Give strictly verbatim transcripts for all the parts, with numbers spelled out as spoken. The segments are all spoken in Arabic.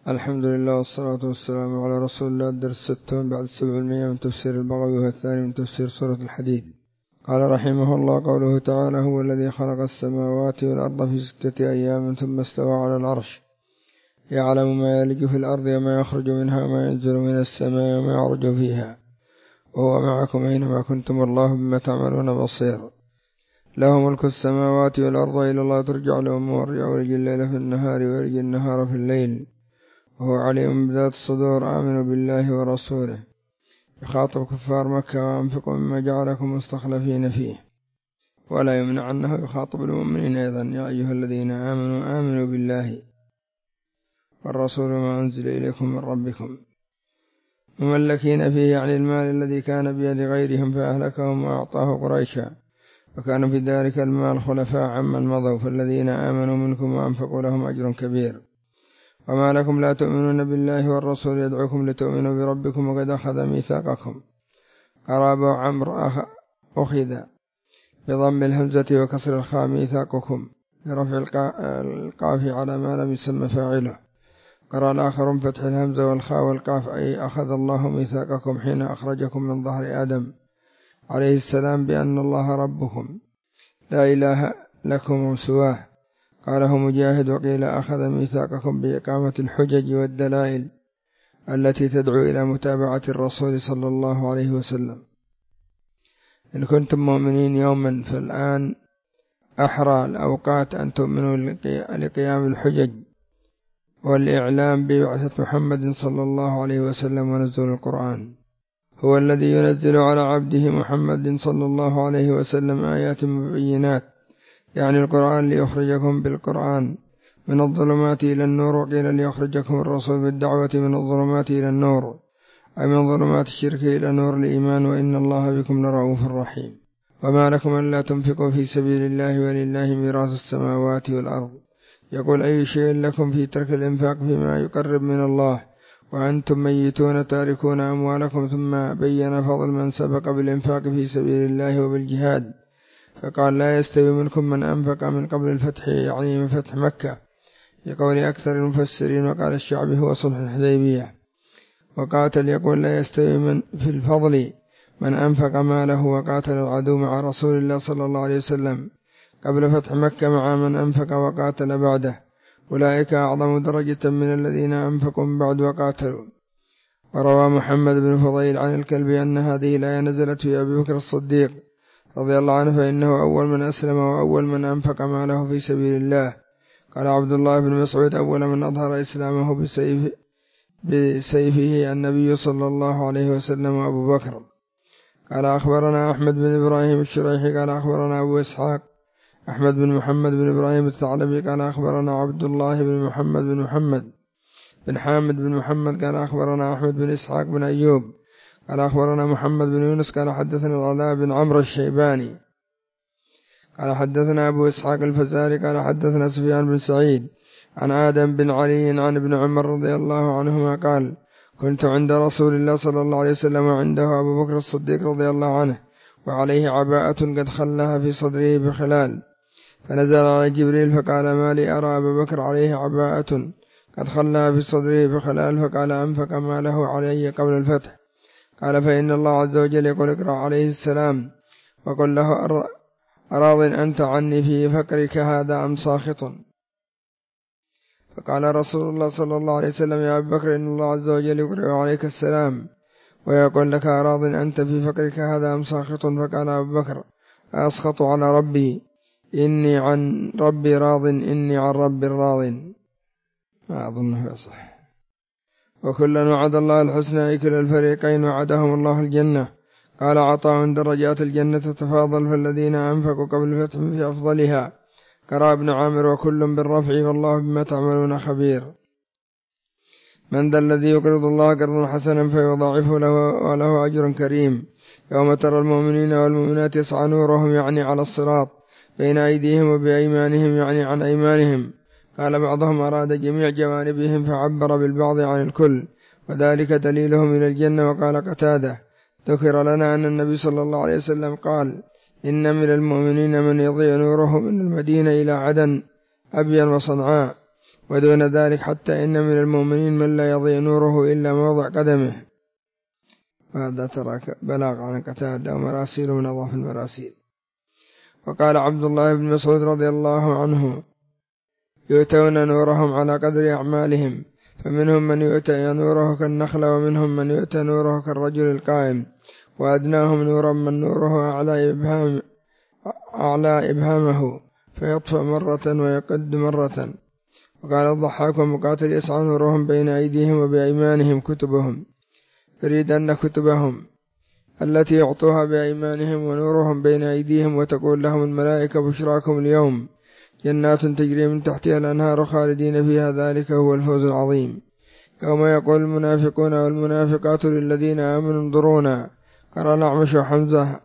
الحمد لله والصلاة والسلام على رسول الله. الدرس ستون بعد السبعمائة من تفسير البغوي والثاني من تفسير سورة الحديد. قال رحمه الله: قوله تعالى: هو الذي خلق السماوات والأرض في ستة أيام ثم استوى على العرش يعلم ما يلج في الأرض وما يخرج منها وما ينزل من السماء وما يعرج فيها وهو معكم أينما كنتم والله بما تعملون بصير. له ملك السماوات والأرض إلى الله ترجع الأمور يولج الليل في النهار ويولج النهار في الليل وهو عليم بذات الصدور. آمنوا بالله ورسوله. يخاطب كفار مكة: وأنفقوا مما جعلكم مستخلفين فيه. ولا يمنع أنه يخاطب المؤمنين أيضا: يا أيها الذين آمنوا آمنوا بالله والرسول ما أنزل إليكم من ربكم. مملكين فيه يعني المال الذي كان بيد غيرهم فأهلكهم وأعطاه قريشا، وكان في ذلك المال خلفاء عمن مضوا، فالذين آمنوا منكم وأنفقوا لهم أجر كبير. وما لكم لا تؤمنون بالله والرسول يدعوكم لتؤمنوا بربكم وقد أخذ ميثاقكم. قرابة عمرو أخذ بضم الهمزة وكسر الخاء ميثاقكم برفع القاف على ما لم يسمى فاعله. قرأ الآخر فتح الهمزة والخاء والقاف أي أخذ الله ميثاقكم حين أخرجكم من ظهر آدم عليه السلام بأن الله ربكم لا إله لكم سواه. قاله مجاهد: وقيل أخذ ميثاقكم بإقامة الحجج والدلائل التي تدعو إلى متابعة الرسول صلى الله عليه وسلم. إن كنتم مؤمنين يوما فالآن أحرى الأوقات أن تؤمنوا لقيام الحجج والإعلام ببعثة محمد صلى الله عليه وسلم ونزول القرآن. هو الذي ينزل على عبده محمد صلى الله عليه وسلم آيات مبينات يعني القرآن ليخرجكم بالقرآن من الظلمات إلى النور، وقيل ليخرجكم الرسول بالدعوة من الظلمات إلى النور أي من ظلمات الشرك إلى نور الإيمان، وإن الله بكم لرؤوف رحيم. وما لكم ألا تنفقوا في سبيل الله ولله ميراث السماوات والأرض. يقول: أي شيء لكم في ترك الإنفاق فيما يقرب من الله وأنتم ميتون تاركون أموالكم، ثم بين فضل من سبق بالإنفاق في سبيل الله وبالجهاد، فقال: لا يستوي منكم من أنفق من قبل الفتح يعني من فتح مكة، يقول أكثر المفسرين. وقال الشعبي: هو صلح الحديبية. وقاتل يقول: لا يستوي من في الفضل من أنفق ماله وقاتل العدو مع رسول الله صلى الله عليه وسلم قبل فتح مكة مع من أنفق وقاتل بعده، أولئك أعظم درجة من الذين أنفقوا من بعد وقاتلوا. وروى محمد بن فضيل عن الكلبي أن هذه الآية نزلت في أبي بكر الصديق رضي الله عنه، فإنه أول من أسلم وأول من أنفق ماله في سبيل الله. قال عبد الله بن مسعود: أول من أظهر إسلامه بسيف بسيفه النبي صلى الله عليه وسلم وأبو بكر. قال أخبرنا أحمد بن إبراهيم الشريحي قال أخبرنا أبو إسحاق أحمد بن محمد بن إبراهيم الثعلبي قال أخبرنا عبد الله بن محمد بن محمد بن حامد بن محمد قال أخبرنا أحمد بن إسحاق بن أيوب قال أخبرنا محمد بن يونس قال حدثنا العلاء بن عمرو الشيباني قال حدثنا أبو إسحاق الفزاري قال حدثنا سفيان بن سعيد عن آدم بن علي عن ابن عمر رضي الله عنهما قال: كنت عند رسول الله صلى الله عليه وسلم وعنده أبو بكر الصديق رضي الله عنه وعليه عباءة قد خلها في صدره بخلال، فنزل على جبريل فقال: ما لي أرى أبو بكر عليه عباءة قد خلها في صدره بخلال؟ فقال: أنفق ما له علي قبل الفتح. قال: فإن الله عز وجل يقول: اقرأ عليه السلام وقل له: أراض أنت عني في فقرك هذا أم ساخط؟ فقال رسول الله صلى الله عليه وسلم: يا أبي بكر إن الله عز وجل يقرأ عليك السلام ويقول لك: أراض أنت في فقرك هذا أم ساخط؟ فقال أبو بكر: أسخط على ربي إني عن ربي راض إني عن ربي راض. ما أظنه يصح. وكلا وعد الله الحسنى كلا الفريقين وعدهم الله الجنة. قال عطاء: درجات الجنة تتفاضل، فالذين أنفقوا قبل الفتح في أفضلها. قرأ ابن عامر: وكل بالرفع والله بما تعملون خبير. من ذا الذي يقرض الله قرضا حسنا فيضاعفه له وله أجر كريم. يوم ترى المؤمنين والمؤمنات يسعى نورهم يعني على الصراط بين أيديهم وبأيمانهم يعني عن أيمانهم. قال بعضهم: أراد جميع جوانبهم فعبر بالبعض عن الكل، وذلك دليلهم إلى الجنة. وقال قتادة: ذكر لنا أن النبي صلى الله عليه وسلم قال: إن من المؤمنين من يضيء نوره من المدينة إلى عدن أبين وصنعاء، ودون ذلك حتى إن من المؤمنين من لا يضيع نوره إلا موضع قدمه. وهذا ترك بلاغ عن قتادة ومراسيل من أضعف المراسيل. وقال عبد الله بن مسعود رضي الله عنه: يؤتون نورهم على قدر أعمالهم، فمنهم من يؤتى نوره كالنخلة، ومنهم من يؤتى نوره كالرجل القائم، وأدناهم نورا من نوره أعلى إبهام أعلى إبهامه فيطفأ مرة ويقد مرة. وقال الضحاك ومقاتل: يسعى نورهم بين أيديهم وبأيمانهم كتبهم، يريد أن كتبهم التي يعطوها بأيمانهم ونورهم بين أيديهم، وتقول لهم الملائكة: بشراكم اليوم جنات تجري من تحتها الأنهار خالدين فيها، ذلك هو الفوز العظيم. يوم يقول المنافقون والمنافقات للذين آمنوا انظرونا، قرأ الأعمش وحمزة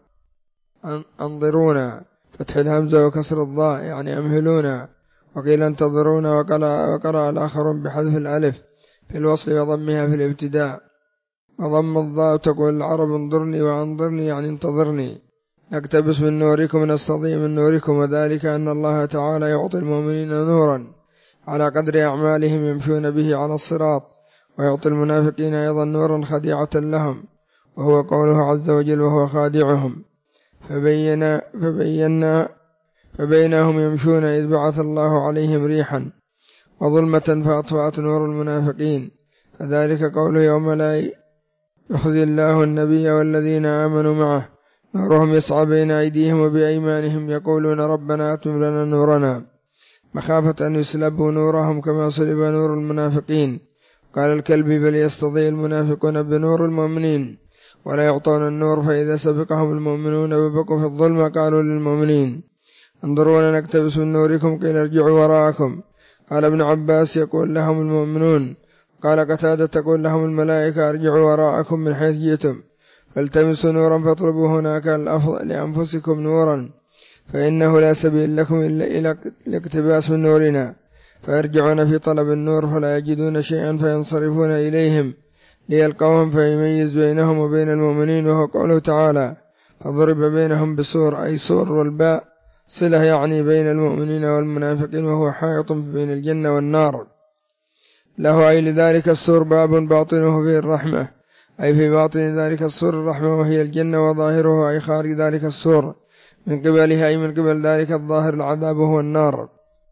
انظرونا فتح الهمزة وكسر الضاء يعني أمهلونا، وقيل انتظرونا، وقرأ الآخرون بحذف الألف في الوصل وضمها في الابتداء، وضم الضاء تقول العرب انظرني وأنظرني يعني انتظرني، نقتبس من نوركم نستضيء من نوركم، وذلك أن الله تعالى يعطي المؤمنين نورا على قدر أعمالهم يمشون به على الصراط، ويعطي المنافقين أيضا نورا خديعة لهم، وهو قوله عز وجل: وهو خادعهم. فبينا فبينا فبينهم يمشون إذ بعث الله عليهم ريحا وظلمة فأطفأت نور المنافقين، فذلك قوله: يوم لا يخزي الله النبي والذين آمنوا معه نورهم يسعى بين أيديهم وبأيمانهم يقولون ربنا أتمم لنا نورنا، مخافة أن يسلبوا نورهم كما سلب نور المنافقين. قال الكلبي: بل يستضيء المنافقون بنور المؤمنين ولا يعطون النور، فإذا سبقهم المؤمنون وبقوا في الظلم قالوا للمؤمنين: انظرونا نقتبس من نوركم، قيل ارجعوا وراءكم. قال ابن عباس: يقول لهم المؤمنون. قال قتادة: تقول لهم الملائكة: ارجعوا وراءكم من حيث جئتم فالتمسوا نورا فاطلبوا هناك الأفضل لأنفسكم نورا، فإنه لا سبيل لكم إلا إلى الاقتباس من نورنا، فيرجعون في طلب النور فلا يجدون شيئا فينصرفون إليهم ليلقوهم فيميز بينهم وبين المؤمنين، وهو قوله تعالى: فضرب بينهم بسور، أي سور والباء صلة يعني بين المؤمنين والمنافقين، وهو حائط بين الجنة والنار له، أي لذلك السور باب باطنه فيه الرحمة، أي في باطن ذلك السور الرحمة وهي الجنة، وظاهره أي خارج ذلك السور من قبلها أي من قبل ذلك الظاهر العذاب وهو النار.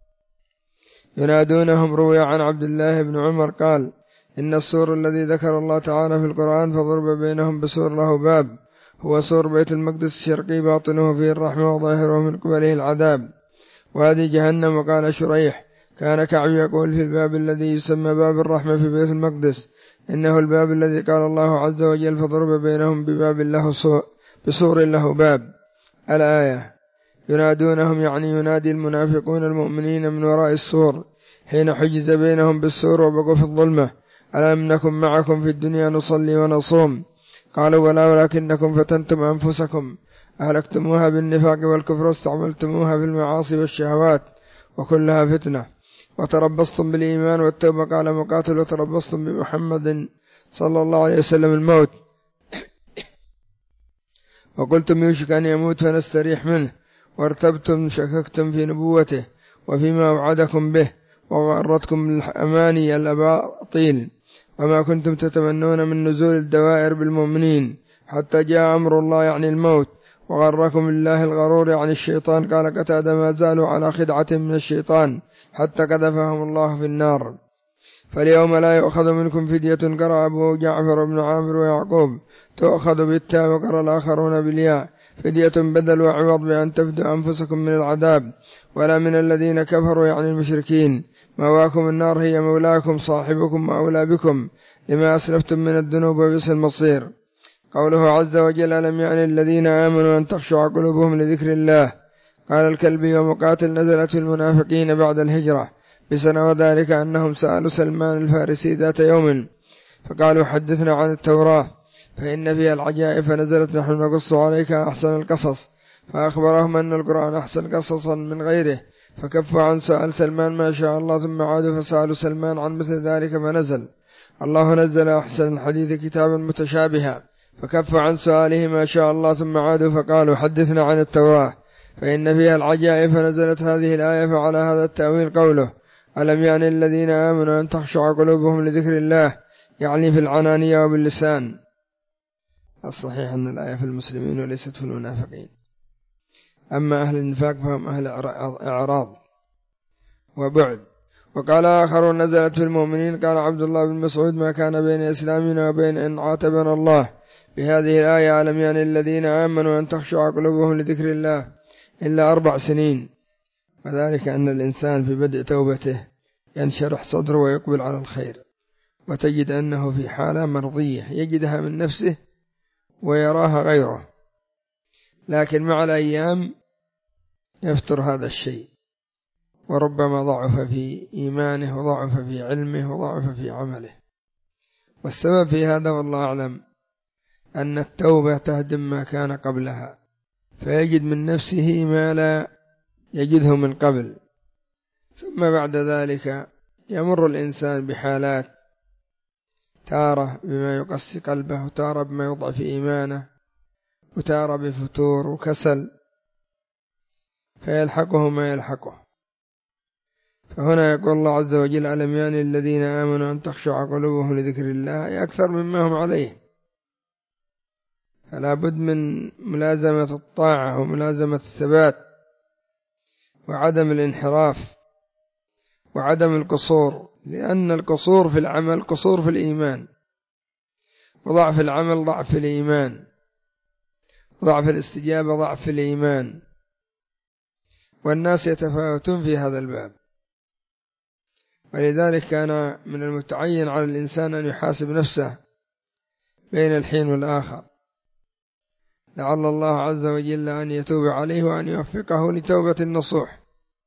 ينادونهم. روي عن عبد الله بن عمر قال: إن السور الذي ذكر الله تعالى في القرآن فضرب بينهم بسور له باب، هو سور بيت المقدس الشرقي باطنه فيه الرحمة وظاهره من قبله العذاب، وهذه جهنم. وقال شريح: كان كعب يقول في الباب الذي يسمى باب الرحمة في بيت المقدس: إنه الباب الذي قال الله عز وجل: فضرب بينهم بباب له بسور له باب. الآية. ينادونهم يعني ينادي المنافقون المؤمنين من وراء السور حين حجز بينهم بالسور وبقوا في الظلمة: ألم نكن معكم في الدنيا نصلي ونصوم؟ قالوا: ولا، ولكنكم فتنتم أنفسكم أهلكتموها بالنفاق والكفر واستعملتموها في المعاصي والشهوات وكلها فتنة، وتربصتم بالإيمان والتوبة. قال مقاتل: وتربصتم بمحمد صلى الله عليه وسلم الموت، وقلتم يوشك أن يموت فنستريح منه، وارتبتم شككتم في نبوته وفيما وعدكم به، وغرتكم الأماني الأباطيل، وما كنتم تتمنون من نزول الدوائر بالمؤمنين حتى جاء أمر الله يعني الموت، وغركم الله الغرور يعني الشيطان. قال قتادة: ما زالوا على خدعة من الشيطان حتى قذفهم الله في النار. فاليوم لا يؤخذ منكم فدية. قرأ أبو جعفر بن عامر ويعقوب: تؤخذ بالتاء، وقرأ الآخرون بالياء: فدية بدل وعوض بأن تفدوا أنفسكم من العذاب، ولا من الذين كفروا يعني المشركين. مواكم النار هي مولاكم صاحبكم وأولى بكم لما أسلفتم من الذنوب وبئس المصير. قوله عز وجل: ألم يعني الذين آمنوا أن تخشع قلوبهم لذكر الله. قال الكلبي: ومقاتل نزلت في المنافقين بعد الهجرة بسنة، وذلك أنهم سألوا سلمان الفارسي ذات يوم فقالوا: حدثنا عن التوراة فإن فيها العجائب، فنزلت نحن نقص عليك أحسن القصص، فأخبرهم أن القرآن أحسن قصصا من غيره، فكفوا عن سؤال سلمان ما شاء الله، ثم عادوا فسألوا سلمان عن مثل ذلك فنزل: الله نزل أحسن الحديث كتابا متشابها، فكفوا عن سؤاله ما شاء الله، ثم عادوا فقالوا: حدثنا عن التوراة فإن فيها العجائب، فنزلت هذه الآية. فعلى هذا التأويل قوله: ألم يعني الذين آمنوا أن تخشع قلوبهم لذكر الله، يعني في العنانية وباللسان. الصحيح أن الآية في المسلمين وليست في المنافقين. أما أهل النفاق فهم أهل إعراض وبعد. وقال آخر نزلت في المؤمنين. قال عبد الله بن مسعود ما كان بين إسلامنا وبين أن عاتبنا الله بهذه الآية ألم يعني الذين آمنوا أن تخشع قلوبهم لذكر الله إلا أربع سنين، وذلك أن الإنسان في بدء توبته ينشرح صدره ويقبل على الخير، وتجد أنه في حالة مرضية يجدها من نفسه ويراها غيره، لكن مع الأيام يفتر هذا الشيء، وربما ضعف في إيمانه وضعف في علمه وضعف في عمله. والسبب في هذا والله أعلم أن التوبة تهدم ما كان قبلها، فيجد من نفسه ما لا يجده من قبل، ثم بعد ذلك يمر الإنسان بحالات، تارة بما يقسي قلبه، وتارة بما يضعف إيمانه، وتارة بفتور وكسل، فيلحقه ما يلحقه. فهنا يقول الله عز وجل ألم يعني الذين آمنوا أن تخشع قلوبهم لذكر الله أكثر مما هم عليه. فلا بد من ملازمة الطاعة وملازمة الثبات وعدم الانحراف وعدم القصور، لأن القصور في العمل قصور في الإيمان، وضعف العمل ضعف في الإيمان، ضعف الاستجابة ضعف في الإيمان، والناس يتفاوتون في هذا الباب. ولذلك كان من المتعين على الإنسان أن يحاسب نفسه بين الحين والآخر، لعل الله عز وجل أن يتوب عليه وأن يوفقه لتوبة النصوح.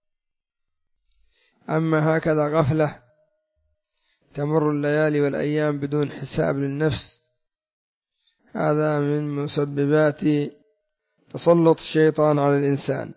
أما هكذا غفلة تمر الليالي والأيام بدون حساب للنفس، هذا من مسببات تسلط الشيطان على الإنسان.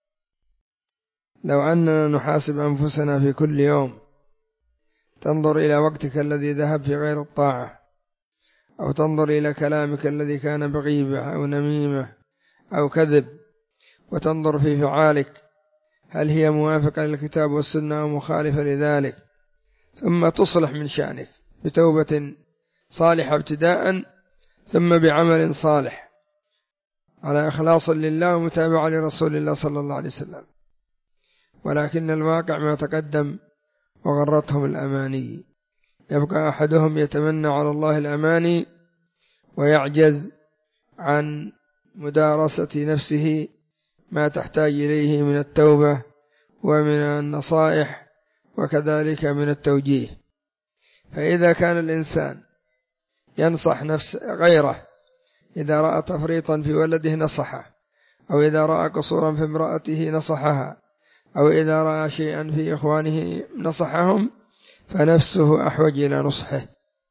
لو أننا نحاسب أنفسنا في كل يوم، تنظر إلى وقتك الذي ذهب في غير الطاعة، أو تنظر إلى كلامك الذي كان بغيبة أو نميمة أو كذب، وتنظر في فعالك هل هي موافقة للكتاب والسنة أو مخالفة لذلك، ثم تصلح من شأنك بتوبة صالحة ابتداء، ثم بعمل صالح على إخلاص لله ومتابعة لرسول الله صلى الله عليه وسلم. ولكن الواقع ما تقدم وغرتهم الأماني، يبقى أحدهم يتمنى على الله الأماني ويعجز عن مدارسة نفسه ما تحتاج إليه من التوبة ومن النصائح وكذلك من التوجيه. فإذا كان الإنسان ينصح نفس غيره، إذا رأى تفريطا في ولده نصحه، أو إذا رأى قصورا في امرأته نصحها، أو إذا رأى شيئا في إخوانه نصحهم، فنفسه أحوج إلى نصحه،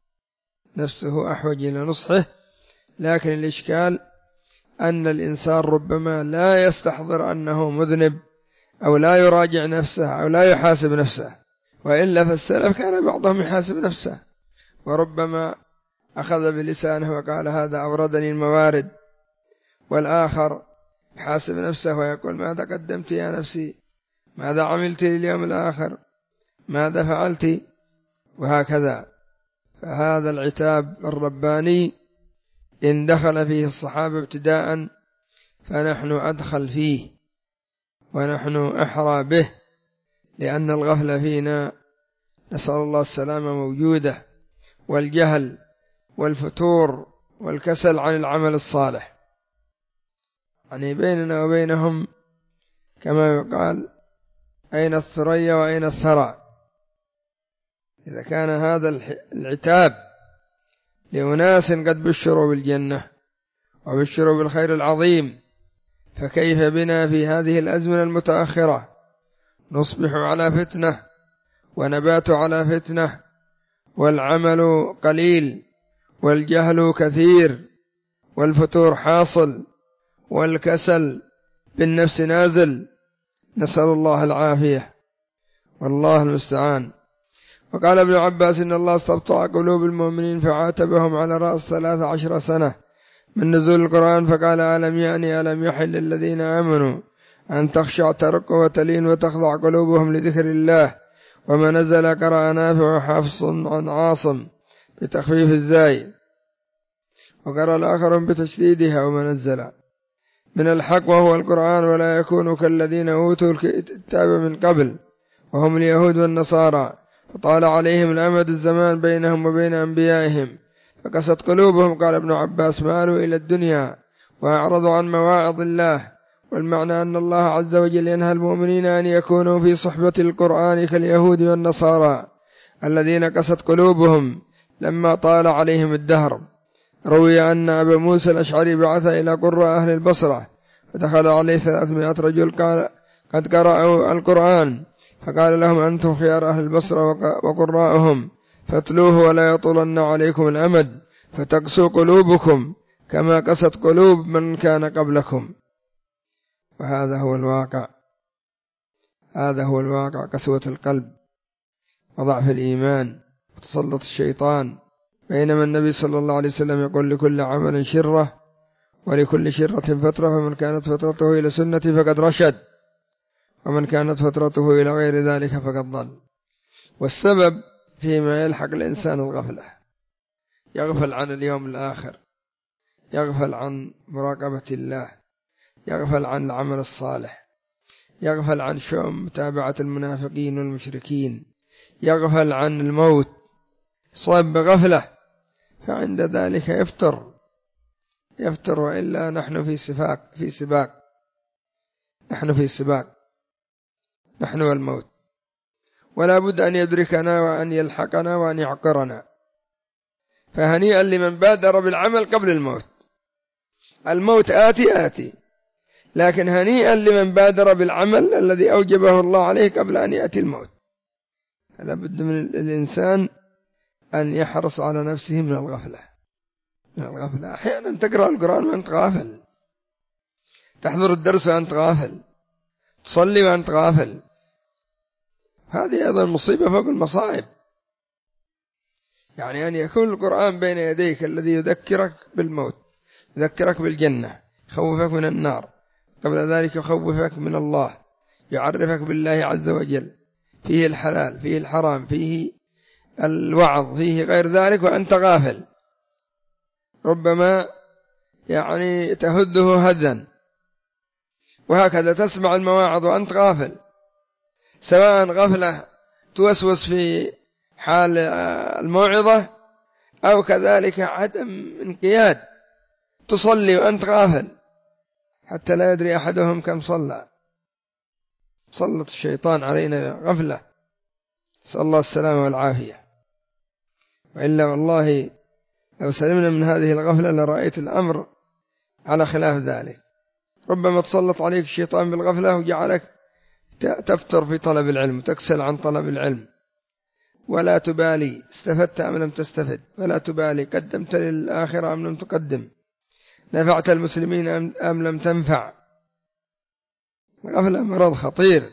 نفسه أحوج إلى نصحه. لكن الإشكال أن الإنسان ربما لا يستحضر أنه مذنب، أو لا يراجع نفسه، أو لا يحاسب نفسه. وإلا فالسلف كان بعضهم يحاسب نفسه، وربما أخذ بلسانه وقال هذا أوردني الموارد، والآخر يحاسب نفسه ويقول ماذا قدمت يا نفسي، ماذا عملت لليوم الآخر، ماذا فعلت، وهكذا. فهذا العتاب الرباني إن دخل فيه الصحابة ابتداء فنحن أدخل فيه، ونحن أحرى به، لأن الغفلة فينا نسأل الله السلامة موجودة، والجهل والفتور والكسل عن العمل الصالح، يعني بيننا وبينهم كما يقال أين الثريا وأين الثرى. إذا كان هذا العتاب لأناس قد بشروا بالجنة وبشروا بالخير العظيم، فكيف بنا في هذه الأزمنة المتأخرة نصبح على فتنة ونبات على فتنة، والعمل قليل والجهل كثير والفتور حاصل والكسل بالنفس نازل، نسأل الله العافية والله المستعان. وقال ابن عباس إن الله استبطأ قلوب المؤمنين فعاتبهم على رأس ثلاث عشر سنة من نزول القرآن، فقال ألم يعني ألم يحل للذين آمنوا أن تخشع ترق وتلين وتخضع قلوبهم لذكر الله وما نزل قرأ نافع وحفص عن عاصم بتخفيف الزاي، وقرأ الآخر بتشديدها وما نزل من الحق وهو القرآن، ولا يكون كالذين أوتوا الكتاب من قبل وهم اليهود والنصارى فطال عليهم الأمد الزمان بينهم وبين أنبيائهم فقست قلوبهم. قال ابن عباس: مالوا إلى الدنيا وأعرضوا عن مواعظ الله. والمعنى أن الله عز وجل ينهى المؤمنين أن يكونوا في صحبة القرآن كاليهود والنصارى الذين قست قلوبهم لما طال عليهم الدهر. روي أن أبا موسى الأشعري بعث إلى قراء أهل البصرة فدخل عليه ثلاثمائة رجل قال قد قرأوا القرآن، فقال لهم: أنتم خيار أهل البصرة وقراءهم، فاتلوه ولا يطولن عليكم الأمد فتقسوا قلوبكم كما قست قلوب من كان قبلكم. وهذا هو الواقع، هذا هو الواقع، قسوة القلب وضعف الإيمان وتسلط الشيطان. بينما النبي صلى الله عليه وسلم يقول: لكل عمل شرة ولكل شرة فترة، فمن كانت فترته إلى سنتي فقد رشد، ومن كانت فترته إلى غير ذلك فقد ضل. والسبب فيما يلحق الإنسان الغفلة، يغفل عن اليوم الآخر، يغفل عن مراقبة الله، يغفل عن العمل الصالح، يغفل عن شؤم متابعة المنافقين والمشركين، يغفل عن الموت، صاب بغفلة، فعند ذلك يفتر يفتر وإلا نحن في سباق في سباق نحن في سباق نحن والموت، ولا بد أن يدركنا وأن يلحقنا وأن يعقرنا. فهنيئا لمن بادر بالعمل قبل الموت. الموت آتي آتي، لكن هنيئا لمن بادر بالعمل الذي أوجبه الله عليه قبل أن يأتي الموت. فلا بد من الإنسان أن يحرص على نفسه من الغفلة من الغفلة أحيانا تقرأ القرآن وأنت غافل، تحضر الدرس وأنت غافل، تصلي وأنت غافل. هذه أيضا مصيبة فوق المصائب. يعني أن يكون القرآن بين يديك الذي يذكرك بالموت، يذكرك بالجنة، يخوفك من النار، قبل ذلك يخوفك من الله، يعرفك بالله عز وجل، فيه الحلال فيه الحرام فيه الوعظ فيه غير ذلك، وأنت غافل. ربما يعني تهده هدا، وهكذا تسمع المواعظ وأنت غافل، سواء غفلة توسوس في حال الموعظة أو كذلك عدم انقياد، تصلي وأنت غافل حتى لا يدري أحدهم كم صلى. سلط الشيطان علينا غفلة، نسأل الله السلامة والعافية. وإلا والله لو سلمنا من هذه الغفلة لرأيت الأمر على خلاف ذلك. ربما تسلط عليك الشيطان بالغفلة وجعلك تفتر في طلب العلم، تكسل عن طلب العلم، ولا تبالي استفدت أم لم تستفد، ولا تبالي قدمت للآخرة أم لم تقدم، نفعت المسلمين أم لم تنفع. الغفلة مرض خطير،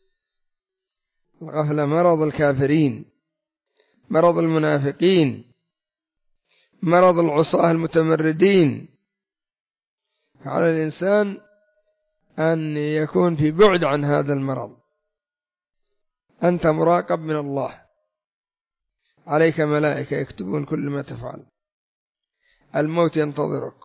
الغفلة مرض الكافرين، مرض المنافقين، مرض العصاة المتمردين. على الإنسان أن يكون في بعد عن هذا المرض. أنت مراقب من الله، عليك ملائكة يكتبون كل ما تفعل، الموت ينتظرك،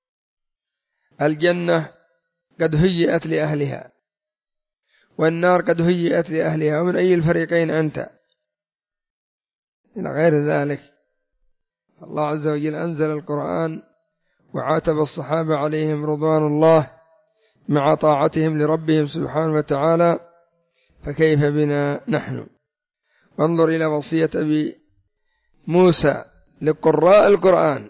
الجنة قد هيئت لأهلها والنار قد هيئت لأهلها، ومن أي الفريقين أنت؟ إلى غير ذلك. الله عز وجل أنزل القرآن وعاتب الصحابة عليهم رضوان الله مع طاعتهم لربهم سبحانه وتعالى، فكيف بنا نحن؟ وانظر إلى وصية أبي موسى لقراء القرآن: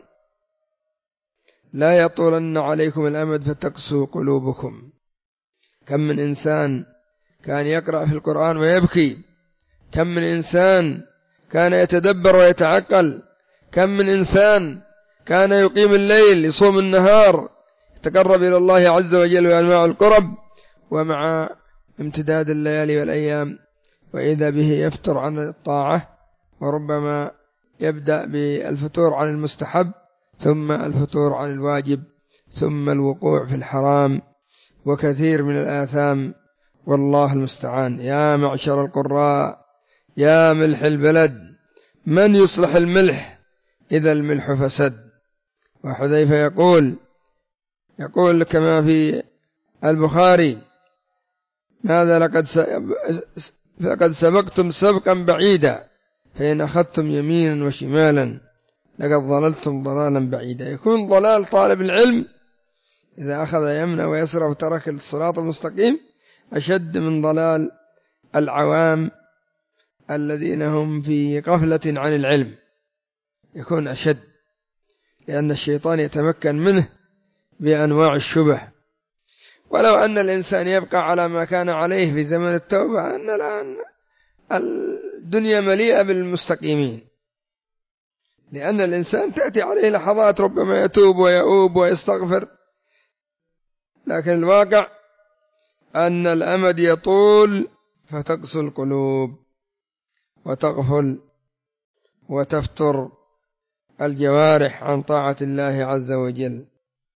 لا يطولن عليكم الأمد فتقسوا قلوبكم. كم من إنسان كان يقرأ في القرآن ويبكي، كم من إنسان كان يتدبر ويتعقل، كم من إنسان كان يقيم الليل يصوم النهار يتقرب إلى الله عز وجل وأنواع القرب، ومع امتداد الليالي والأيام وإذا به يفتر عن الطاعة، وربما يبدأ بالفتور عن المستحب ثم الفتور عن الواجب ثم الوقوع في الحرام وكثير من الآثام، والله المستعان. يا معشر القراء يا ملح البلد من يصلح الملح إذا الملح فسد. وحذيفة يقول يقول كما في البخاري ماذا لقد فقد سبقتم سبقا بعيدا فإن أخذتم يمينا وشمالا لقد ضللتم ضلالا بعيدا. يكون ضلال طالب العلم إذا أخذ يمنى ويسرى وترك الصراط المستقيم أشد من ضلال العوام الذين هم في غفلة عن العلم، يكون أشد، لأن الشيطان يتمكن منه بأنواع الشبه. ولو أن الإنسان يبقى على ما كان عليه في زمن التوبة أن الآن الدنيا مليئة بالمستقيمين، لأن الإنسان تأتي عليه لحظات ربما يتوب ويؤوب ويستغفر، لكن الواقع أن الأمد يطول فتقسو القلوب وتغفل وتفتر الجوارح عن طاعة الله عز وجل.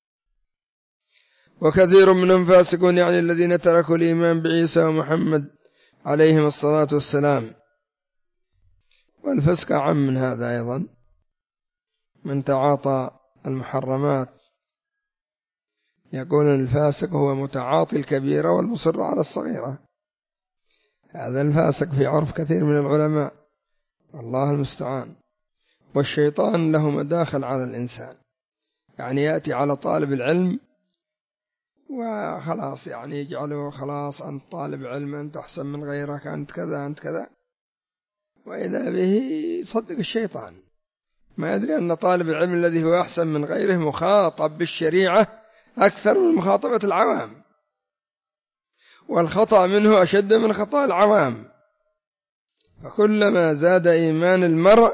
وكثير منهم فاسقون، يعني الذين تركوا الإيمان بعيسى ومحمد عليهم الصلاة والسلام. والفسق عم من هذا أيضا، من تعاطى المحرمات. يقول الفاسق هو متعاطي الكبيرة والمصر على الصغيرة، هذا الفاسق في عرف كثير من العلماء، والله المستعان. والشيطان له مداخل على الإنسان، يعني يأتي على طالب العلم وخلاص، يعني يجعله خلاص أنت طالب علم، أنت أحسن من غيرك، أنت كذا أنت كذا، وإذا به يصدق الشيطان، ما يدري أن طالب العلم الذي هو أحسن من غيره مخاطب بالشريعة أكثر من مخاطبة العوام، والخطأ منه أشد من خطأ العوام. فكلما زاد إيمان المرء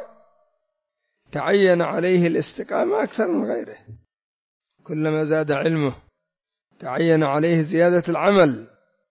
تعين عليه الاستقامة أكثر من غيره، كلما زاد علمه تعين عليه زيادة العمل،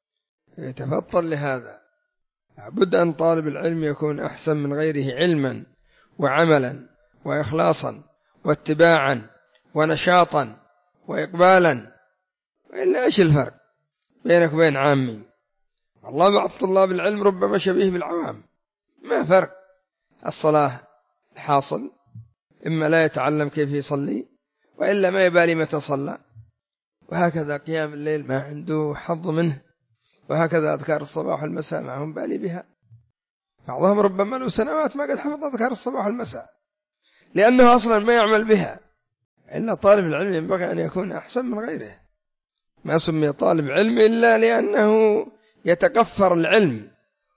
يتفطن لهذا. لابد أن طالب العلم يكون أحسن من غيره علما وعملا وإخلاصا واتباعا ونشاطا وإقبالا، وإلا إيش الفرق بينك وبين عامي؟ والله بعض طلاب العلم ربما شبيه بالعوام، ما فرق. الصلاة الحاصل إما لا يتعلم كيف يصلي، وإلا ما يبالي متى صلى، وهكذا قيام الليل ما عنده حظ منه، وهكذا أذكار الصباح والمساء ما هم بالي بها. بعضهم ربما له سنوات ما قد حفظ أذكار الصباح والمساء، لأنه أصلا ما يعمل بها. إلا طالب العلم ينبغي أن يكون أحسن من غيره، ما سمي طالب علم إلا لأنه يتكفر العلم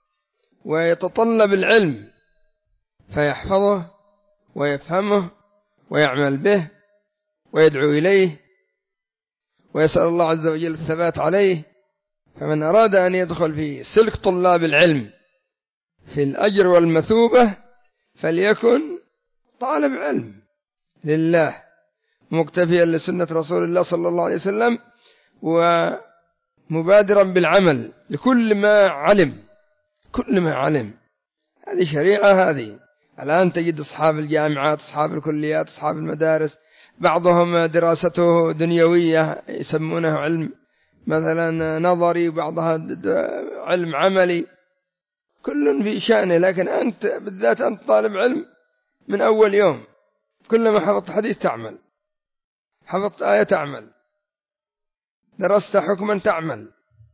ويتطلب العلم فيحفظه ويفهمه ويعمل به ويدعو إليه ويسأل الله عز وجل الثبات عليه. فمن أراد أن يدخل في سلك طلاب العلم في الأجر والمثوبة فليكن طالب علم لله مكتفيا لسنة رسول الله صلى الله عليه وسلم، ومبادرا بالعمل لكل ما علم، كل ما علم. هذه شريعة. هذه الآن تجد أصحاب الجامعات، أصحاب الكليات، أصحاب المدارس، بعضهم دراسته دنيوية يسمونه علم مثلا نظري، وبعضها علم عملي، كل في شأنه. لكن أنت بالذات أنت طالب علم من أول يوم، كلما حفظت حديث تعمل، حفظت آية تعمل، درست حكما تعمل.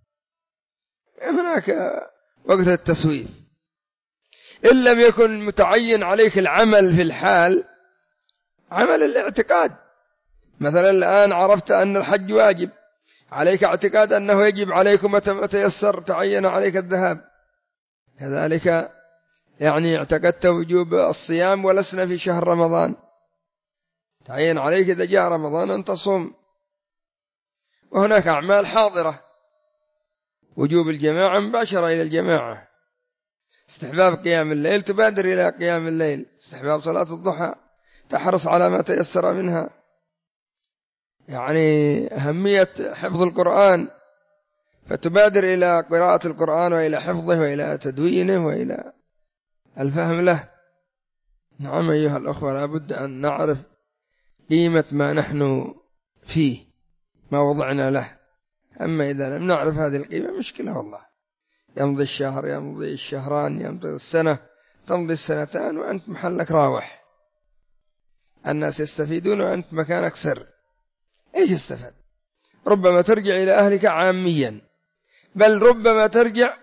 هناك وقت التسويف. إن لم يكن متعين عليك العمل في الحال، عمل الاعتقاد. مثلا الآن عرفت أن الحج واجب، عليك اعتقاد أنه يجب عليكم متى تيسر تعين عليك الذهاب. كذلك يعني اعتقدت وجوب الصيام ولسنا في شهر رمضان، تعين عليك إذا جاء رمضان أن تصوم. وهناك أعمال حاضرة، وجوب الجماعة مباشرة إلى الجماعة، استحباب قيام الليل تبادر إلى قيام الليل، استحباب صلاة الضحى تحرص على ما تيسر منها، يعني أهمية حفظ القرآن فتبادر إلى قراءة القرآن وإلى حفظه وإلى تدوينه وإلى الفهم له. نعم أيها الأخوة، لا بد أن نعرف قيمة ما نحن فيه، ما وضعنا له. أما إذا لم نعرف هذه القيمة مشكلة والله. يمضي الشهر، يمضي الشهران، يمضي السنة، تمضي السنتان وأنت محلك راوح. الناس يستفيدون وأنت مكانك سر. إيش استفاد؟ ربما ترجع إلى أهلك عاميا، بل ربما ترجع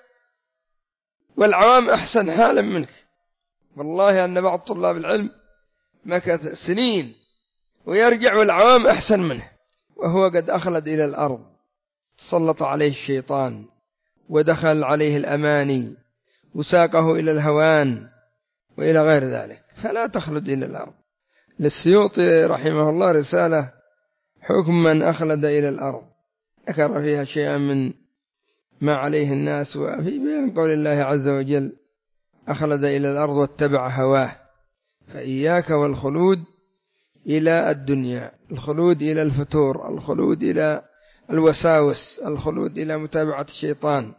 والعوام أحسن حالا منك. والله أن بعض طلاب العلم مكث سنين ويرجع والعوام أحسن منه، وهو قد أخلد إلى الأرض، تسلط عليه الشيطان ودخل عليه الأماني وساقه إلى الهوان وإلى غير ذلك، فلا تخلد إلى الأرض. للسيوطي رحمه الله رسالة حكم من أخلد إلى الأرض، ذكر فيها شيئا من ما عليه الناس، وفي بيان قول الله عز وجل أخلد إلى الأرض واتبع هواه. فإياك والخلود إلى الدنيا، الخلود إلى الفتور، الخلود إلى الوساوس، الخلود إلى متابعة الشيطان.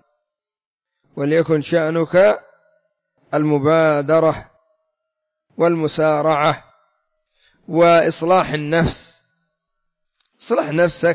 وليكن شأنك المبادرة والمسارعة وإصلاح النفس. اصلح نفسك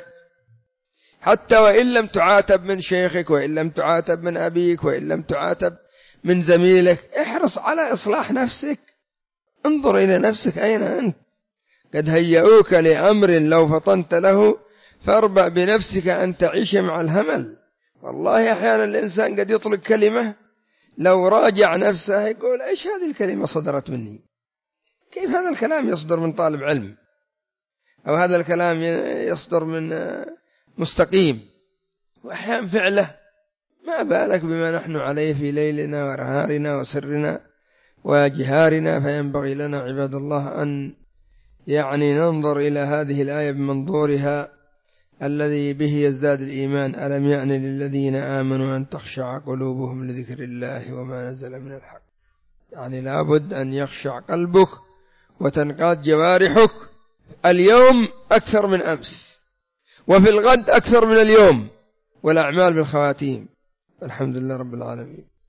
حتى وإن لم تعاتب من شيخك، وإن لم تعاتب من أبيك، وإن لم تعاتب من زميلك، احرص على إصلاح نفسك. انظر إلى نفسك أين أنت. قد هيئوك لأمر لو فطنت له فاربأ بنفسك أن تعيش مع الهمل. والله أحيانا الإنسان قد يطلق كلمة لو راجع نفسه يقول إيش هذه الكلمة صدرت مني؟ كيف هذا الكلام يصدر من طالب علم؟ أو هذا الكلام يصدر من مستقيم؟ وأحيانا فعله، ما بالك بما نحن عليه في ليلنا ونهارنا وسرنا وجهارنا. فينبغي لنا عباد الله أن يعني ننظر إلى هذه الآية بمنظورها الذي به يزداد الإيمان. ألم يأن للذين آمنوا أن تخشع قلوبهم لذكر الله وما نزل من الحق. يعني لابد أن يخشع قلبك وتنقاد جوارحك اليوم أكثر من أمس، وفي الغد أكثر من اليوم، والأعمال بالخواتيم. الحمد لله رب العالمين.